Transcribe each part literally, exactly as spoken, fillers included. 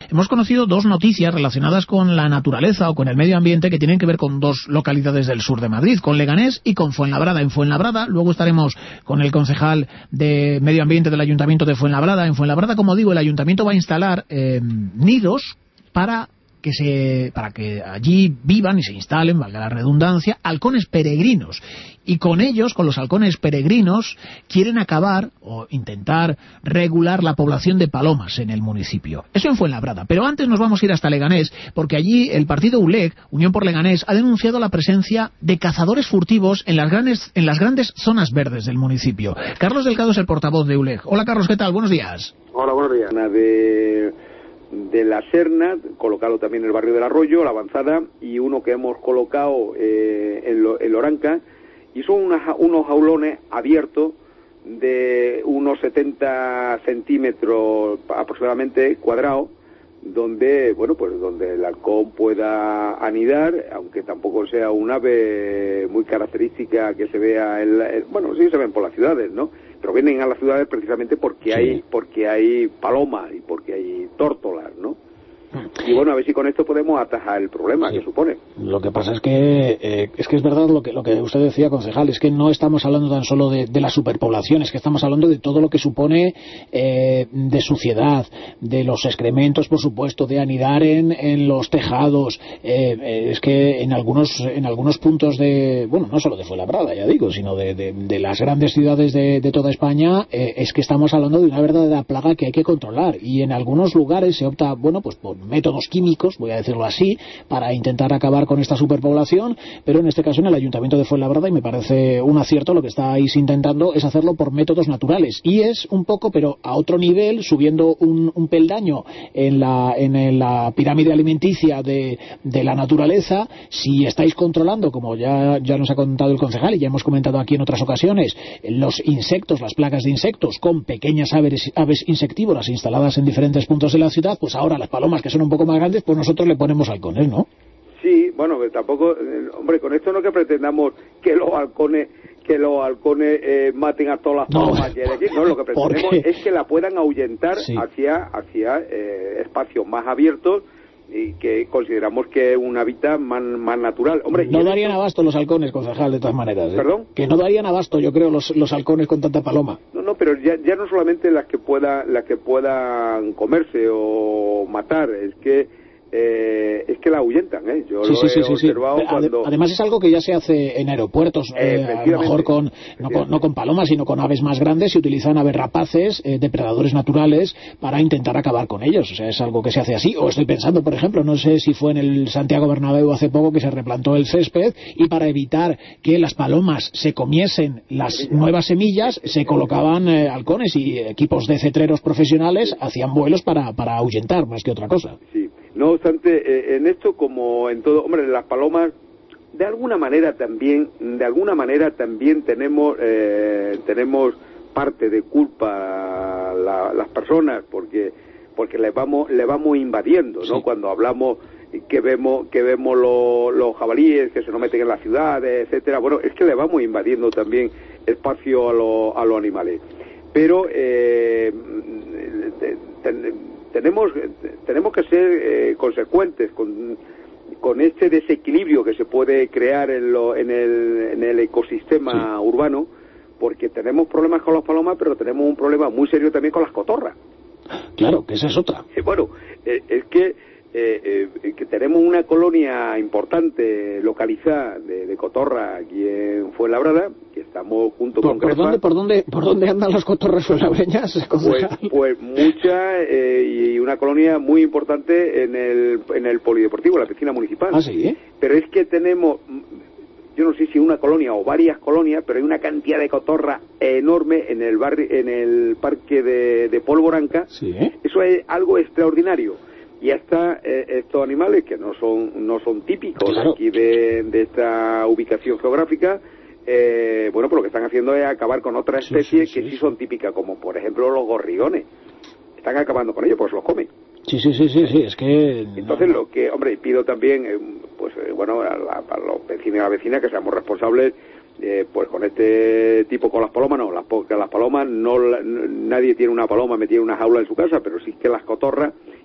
hemos conocido dos noticias relacionadas con la naturaleza o con el medio ambiente que tienen que ver con dos localidades del sur de Madrid, con Leganés y con Fuenlabrada. En Fuenlabrada, luego estaremos con el concejal de Medio Ambiente del Ayuntamiento de Fuenlabrada. En Fuenlabrada, como digo, el Ayuntamiento va a instalar eh, nidos para... que se para que allí vivan y se instalen, valga la redundancia, halcones peregrinos. Y con ellos, con los halcones peregrinos, quieren acabar o intentar regular la población de palomas en el municipio. Eso en Fuenlabrada. Pero antes nos vamos a ir hasta Leganés, porque allí el partido U L E G, Unión por Leganés, ha denunciado la presencia de cazadores furtivos en las grandes, en las grandes zonas verdes del municipio. Carlos Delgado es el portavoz de U L E G. Hola Carlos, ¿qué tal? Buenos días. Hola, buenos días. Una de... de la Serna, colocado también en el barrio del Arroyo, la Avanzada, y uno que hemos colocado eh, en, lo, en Loranca, y son unas, unos jaulones abiertos de unos setenta centímetros aproximadamente cuadrados, donde, bueno, pues donde el halcón pueda anidar, aunque tampoco sea un ave muy característica que se vea en, la, en bueno, sí se ven por las ciudades, ¿no? Pero vienen a las ciudades precisamente porque sí. hay porque hay palomas y porque hay tórtolas, ¿no? Y bueno, a ver si con esto podemos atajar el problema sí. que supone. Lo que pasa es que eh, es que es verdad lo que lo que usted decía, concejal, es que no estamos hablando tan solo de, de la superpoblación, es que estamos hablando de todo lo que supone eh, de suciedad, de los excrementos, por supuesto, de anidar en, en los tejados. Eh, eh, es que en algunos en algunos puntos de, bueno, no solo de Fuenlabrada, ya digo, sino de, de, de las grandes ciudades de, de toda España, eh, es que estamos hablando de una verdadera plaga que hay que controlar. Y en algunos lugares se opta, bueno, pues por métodos químicos, voy a decirlo así, para intentar acabar con esta superpoblación, pero en este caso en el Ayuntamiento de Fuenlabrada, y me parece un acierto, lo que estáis intentando es hacerlo por métodos naturales, y es un poco, pero a otro nivel, subiendo un, un peldaño en la, en la pirámide alimenticia de, de la naturaleza. Si estáis controlando, como ya, ya nos ha contado el concejal y ya hemos comentado aquí en otras ocasiones, los insectos, las plagas de insectos con pequeñas aves, aves insectívoras instaladas en diferentes puntos de la ciudad, pues ahora las palomas, que son un poco más grandes, pues nosotros le ponemos halcones, ¿no? Sí, bueno, tampoco, eh, hombre, con esto no que pretendamos que los halcones que los halcones eh, maten a todas las palomas que hay aquí, no, lo que pretendemos es que la puedan ahuyentar sí. hacia hacia eh, espacios más abiertos y que consideramos que es un hábitat más, más natural. Hombre, no darían esto... abasto los halcones, concejal, de todas maneras. ¿eh? ¿Perdón? Que no darían abasto, yo creo, los, los halcones con tanta paloma. No, no, pero ya, ya no solamente las que pueda, las que puedan comerse o matar, es que Eh, es que la ahuyentan, ¿eh? Yo sí, lo sí, he sí, observado sí. cuando... Además es algo que ya se hace en aeropuertos, eh, a lo mejor con no, con no con palomas, sino con aves más grandes. Se utilizan aves rapaces, eh, depredadores naturales, para intentar acabar con ellos. O sea, es algo que se hace así. O estoy pensando, por ejemplo, no sé si fue en el Santiago Bernabéu hace poco que se replantó el césped, y para evitar que las palomas se comiesen las nuevas semillas, se colocaban eh, halcones, y equipos de cetreros profesionales hacían vuelos para, para ahuyentar, más que otra cosa. Sí. No obstante, eh, en esto como en todo, hombre, las palomas de alguna manera también, de alguna manera también tenemos eh, tenemos parte de culpa la, las personas, porque porque le vamos le vamos invadiendo, ¿no? Sí. Cuando hablamos que vemos que vemos lo, los jabalíes que se nos meten en las ciudades, etcétera. Bueno, es que le vamos invadiendo también espacio a los a los animales. Pero eh, ten, Tenemos tenemos que ser eh, consecuentes con, con este desequilibrio que se puede crear en, lo, en, el, en el ecosistema sí. urbano, porque tenemos problemas con las palomas, pero tenemos un problema muy serio también con las cotorras. Claro, que esa es otra. Eh, bueno, eh, es que, eh, eh, que tenemos una colonia importante localizada de, de cotorra aquí en Fuenlabrada, que estamos junto ¿Por, con ¿por Crefa. dónde, por, dónde, ¿Por dónde andan las cotorras fuenlabreñas? Pues, pues mucha eh, y una colonia muy importante en el, en el polideportivo, la piscina municipal. Ah, sí, ¿eh? Pero es que tenemos, yo no sé si una colonia o varias colonias, pero hay una cantidad de cotorra enorme en el barrio, en el parque de, de Polvoranca. Sí, ¿eh? Eso es algo extraordinario. Y hasta eh, estos animales que no son no son típicos claro. aquí de, de esta ubicación geográfica, eh, bueno, pues lo que están haciendo es acabar con otras especies sí, sí, que sí, sí son típicas, como por ejemplo los gorriones. Están acabando con ellos, pues los comen. Sí, sí, sí, sí, sí, es que... Entonces lo que, hombre, pido también, eh, pues eh, bueno, a, la, a los vecinos y a las vecinas que seamos responsables, eh, pues con este tipo, con las palomas no, las, las palomas no, nadie tiene una paloma metida en una jaula en su casa, pero sí que las cotorras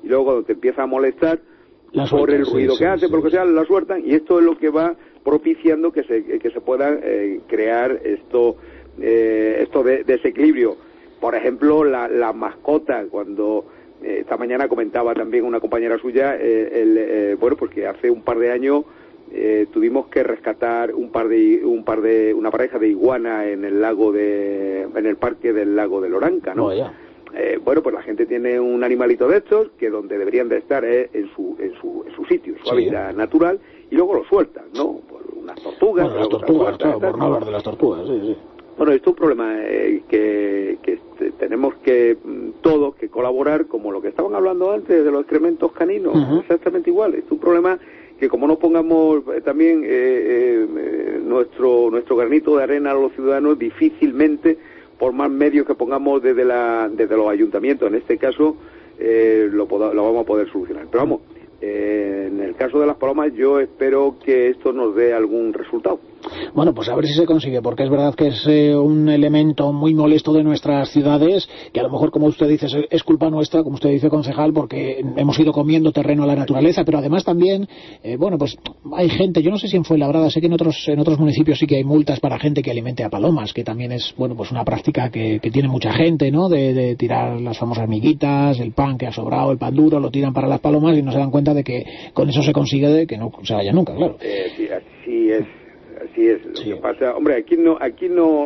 y luego cuando te empieza a molestar La por sueltan, el ruido sí, que sí, hace, sí, por lo que sí. sea, la sueltan, y esto es lo que va propiciando que se, que se pueda eh, crear esto, eh, esto de, desequilibrio. Por ejemplo, la, la mascota, cuando eh, esta mañana comentaba también una compañera suya, eh, el, eh, bueno, pues que hace un par de años eh, tuvimos que rescatar un par de, un par de, una pareja de iguana en el lago de, en el parque del lago de Loranca, ¿no? Oh, yeah. Eh, bueno, pues la gente tiene un animalito de estos que donde deberían de estar es en su, en su, en su sitio, en su Sí. hábitat natural, y luego lo sueltan, ¿no? Por unas tortugas. Bueno, las luego se tortugas, sueltan, claro, tal. por no hablar de las tortugas, sí, sí. Bueno, esto es un problema eh, que, que este, tenemos que mm, todos que colaborar, como lo que estaban hablando antes de los excrementos caninos, Uh-huh. exactamente igual. Es un problema que como no pongamos eh, también eh, eh, eh, nuestro nuestro granito de arena a los ciudadanos, difícilmente, por más medios que pongamos desde la desde los ayuntamientos, en este caso, eh, lo, poda, lo vamos a poder solucionar. Pero vamos, eh, en el caso de las palomas, yo espero que esto nos dé algún resultado. Bueno, pues a ver si se consigue, porque es verdad que es eh, un elemento muy molesto de nuestras ciudades, que a lo mejor, como usted dice, es, es culpa nuestra, como usted dice, concejal, porque hemos ido comiendo terreno a la naturaleza, pero además también, eh, bueno, pues hay gente, yo no sé si en Fuenlabrada, sé que en otros en otros municipios sí que hay multas para gente que alimente a palomas, que también es, bueno, pues una práctica que, que tiene mucha gente, ¿no?, de, de tirar las famosas miguitas, el pan que ha sobrado, el pan duro, lo tiran para las palomas y no se dan cuenta de que con eso se consigue de que no se vaya nunca, claro. Eh, sí, así es. Así es, lo Sí. que pasa, hombre, aquí no aquí no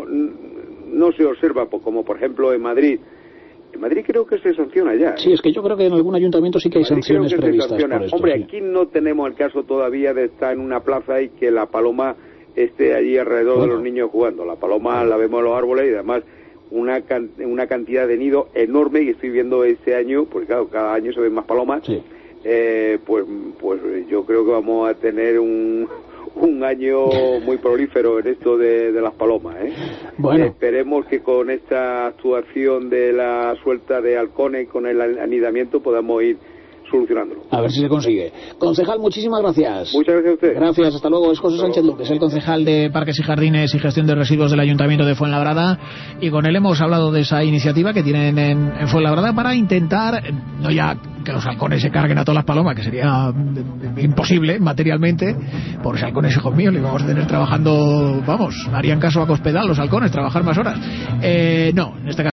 no se observa, como por ejemplo en Madrid. En Madrid creo que se sanciona ya. Sí, es que yo creo que en algún ayuntamiento sí que hay En Madrid creo sanciones que se previstas sanciona. por esto. Hombre, Sí. aquí no tenemos el caso todavía de estar en una plaza y que la paloma esté allí alrededor Bueno. de los niños jugando. La paloma la vemos en los árboles y además una can- una cantidad de nidos enorme, y estoy viendo este año, porque claro, cada año se ven más palomas. Sí. Eh, pues pues yo creo que vamos a tener un un año muy prolífero en esto de, de las palomas, ¿eh? Bueno. Esperemos que con esta actuación de la suelta de halcones, con el anidamiento, podamos ir solucionándolo. A ver si se consigue. Concejal, muchísimas gracias. Muchas gracias a usted. Gracias, hasta luego. Es José Sánchez López, el concejal de Parques y Jardines y Gestión de Residuos del Ayuntamiento de Fuenlabrada, y con él hemos hablado de esa iniciativa que tienen en, en Fuenlabrada para intentar, no ya que los halcones se carguen a todas las palomas, que sería mm, imposible materialmente, por ese halcones, hijos míos, le vamos a tener trabajando, vamos, harían caso a Cospedal los halcones, trabajar más horas. Eh, no, en este caso